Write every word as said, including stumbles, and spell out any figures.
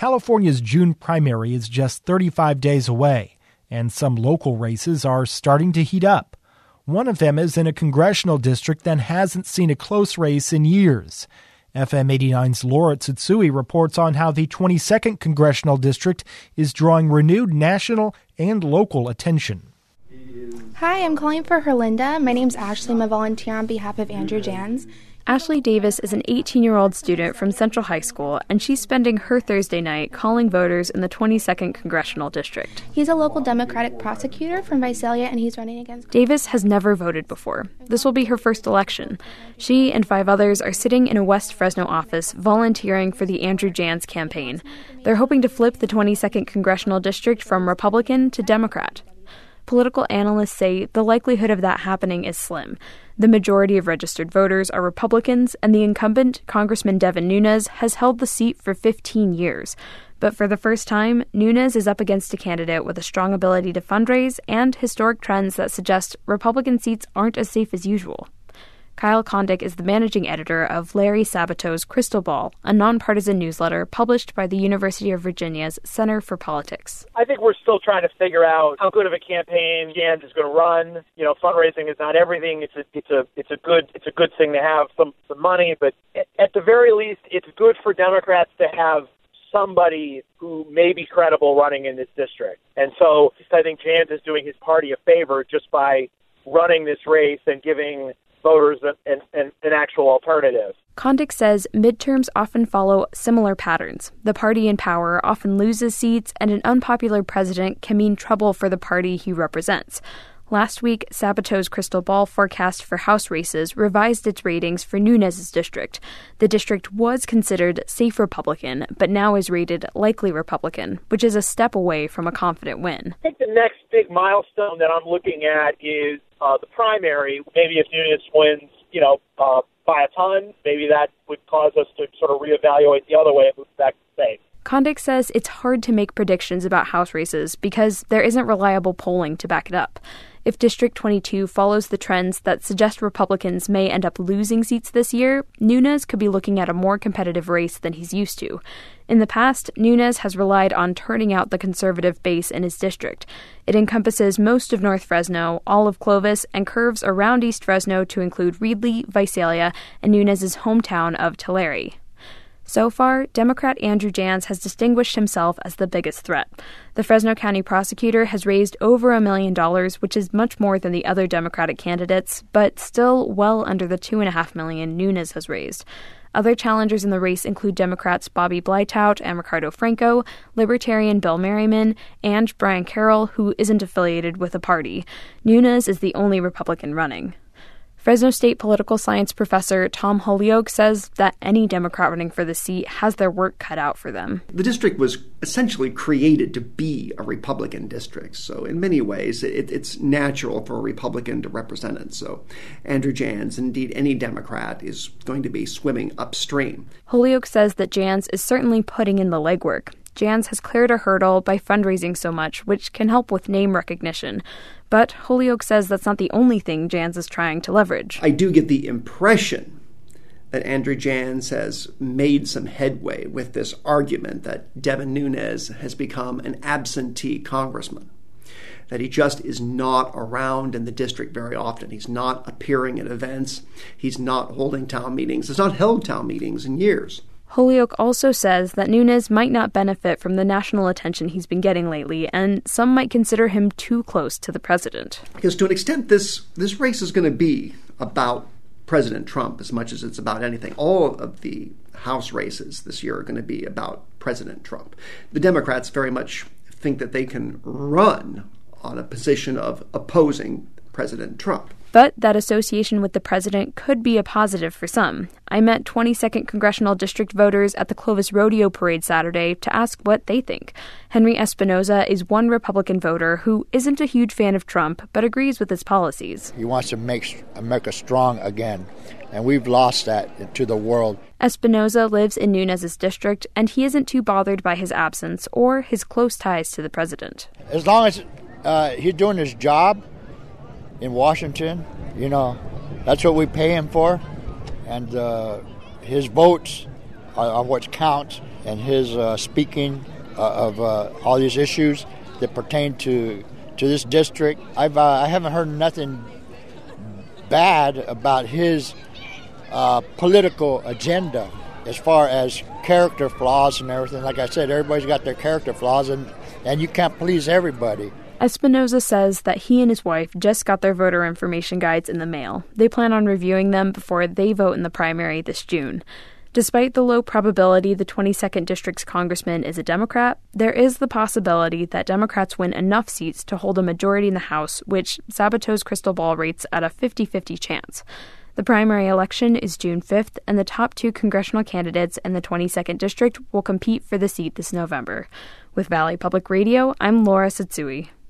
California's June primary is just thirty-five days away, and some local races are starting to heat up. One of them is in a congressional district that hasn't seen a close race in years. F M eighty-nine's Laura Tsutsui reports on how the twenty-second congressional district is drawing renewed national and local attention. Hi, I'm calling for Herlinda. My name's Ashley. I'm a volunteer on behalf of Andrew Jans. Ashley Davis is an eighteen-year-old student from Central High School, and she's spending her Thursday night calling voters in the twenty-second Congressional District. He's a local Democratic prosecutor from Visalia, and he's running against... Davis has never voted before. This will be her first election. She and five others are sitting in a West Fresno office volunteering for the Andrew Jans campaign. They're hoping to flip the twenty-second Congressional District from Republican to Democrat. Political analysts say the likelihood of that happening is slim. The majority of registered voters are Republicans, and the incumbent, Congressman Devin Nunes, has held the seat for fifteen years. But for the first time, Nunes is up against a candidate with a strong ability to fundraise and historic trends that suggest Republican seats aren't as safe as usual. Kyle Kondik is the managing editor of Larry Sabato's Crystal Ball, a nonpartisan newsletter published by the University of Virginia's Center for Politics. I think we're still trying to figure out how good of a campaign Jans is going to run. You know, fundraising is not everything. It's a it's a it's a good it's a good thing to have some some money, but at the very least, it's good for Democrats to have somebody who may be credible running in this district. And so I think Jans is doing his party a favor just by running this race and giving voters an, an, an actual alternative. Kondik says midterms often follow similar patterns. The party in power often loses seats, and an unpopular president can mean trouble for the party he represents. Last week, Sabato's Crystal Ball forecast for House races revised its ratings for Nunes' district. The district was considered safe Republican, but now is rated likely Republican, which is a step away from a confident win. I think the next big milestone that I'm looking at is uh, the primary. Maybe if Nunes wins, you know, uh, by a ton, maybe that would cause us to sort of reevaluate the other way and move back to safe. Kondik says it's hard to make predictions about House races because there isn't reliable polling to back it up. If District twenty-two follows the trends that suggest Republicans may end up losing seats this year, Nunes could be looking at a more competitive race than he's used to. In the past, Nunes has relied on turning out the conservative base in his district. It encompasses most of North Fresno, all of Clovis, and curves around East Fresno to include Reedley, Visalia, and Nunes' hometown of Tulare. So far, Democrat Andrew Jans has distinguished himself as the biggest threat. The Fresno County prosecutor has raised over a million dollars, which is much more than the other Democratic candidates, but still well under the two and a half million Nunes has raised. Other challengers in the race include Democrats Bobby Blytout and Ricardo Franco, Libertarian Bill Merriman, and Brian Carroll, who isn't affiliated with a party. Nunes is the only Republican running. Fresno State political science professor Tom Holyoke says that any Democrat running for the seat has their work cut out for them. The district was essentially created to be a Republican district, so in many ways it, it's natural for a Republican to represent it. So Andrew Jans, indeed any Democrat, is going to be swimming upstream. Holyoke says that Jans is certainly putting in the legwork. Jans has cleared a hurdle by fundraising so much, which can help with name recognition. But Holyoke says that's not the only thing Jans is trying to leverage. I do get the impression that Andrew Jans has made some headway with this argument that Devin Nunes has become an absentee congressman, that he just is not around in the district very often. He's not appearing at events. He's not holding town meetings. He's not held town meetings in years. Holyoke also says that Nunes might not benefit from the national attention he's been getting lately, and some might consider him too close to the president. Because to an extent, this, this race is going to be about President Trump as much as it's about anything. All of the House races this year are going to be about President Trump. The Democrats very much think that they can run on a position of opposing President Trump. But that association with the president could be a positive for some. I met twenty-second Congressional District voters at the Clovis Rodeo Parade Saturday to ask what they think. Henry Espinoza is one Republican voter who isn't a huge fan of Trump, but agrees with his policies. He wants to make America strong again, and we've lost that to the world. Espinoza lives in Nunes' district, and he isn't too bothered by his absence or his close ties to the president. As long as uh, he's doing his job in Washington, you know, that's what we pay him for, and uh, his votes are, are what counts. and his uh, speaking uh, of uh, all these issues that pertain to to this district. I've uh, I haven't heard nothing bad about his uh, political agenda as far as character flaws and everything. Like I said, everybody's got their character flaws, and, and you can't please everybody. Espinoza says that he and his wife just got their voter information guides in the mail. They plan on reviewing them before they vote in the primary this June. Despite the low probability the twenty-second District's congressman is a Democrat, there is the possibility that Democrats win enough seats to hold a majority in the House, which Sabato's crystal ball rates at a fifty-fifty chance. The primary election is June fifth, and the top two congressional candidates in the twenty-second District will compete for the seat this November. With Valley Public Radio, I'm Laura Satsui.